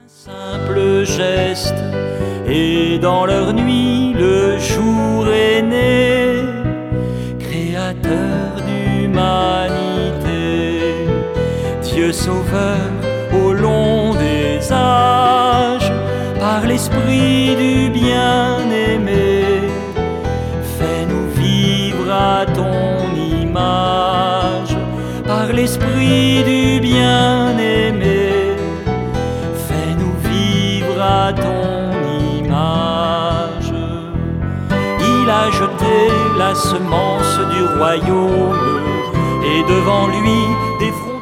Simple geste, et dans leur nuit le jour est né, créateur d'humanité, Dieu sauveur au long des âges, par l'esprit du bien-aimé, fais-nous vivre à ton image, par l'esprit du bien-aimé, à ton image. Il a jeté la semence du royaume, et devant lui des frontières